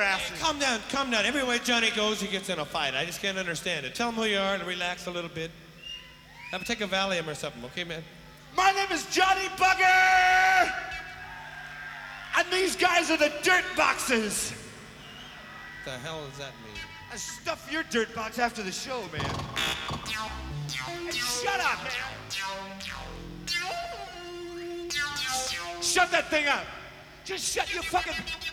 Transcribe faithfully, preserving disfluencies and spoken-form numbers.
their asses. Calm down, calm down. Everywhere Johnny goes, he gets in a fight. I just can't understand it. Tell him who you are and relax a little bit. Have take a Valium or something, okay, man? My name is Johnny Bugger! And these guys are the Dirt Boxes. What the hell does that mean? I stuff your dirt box after the show, man. Hey, shut up, man. Shut that thing up. Just shut your fucking...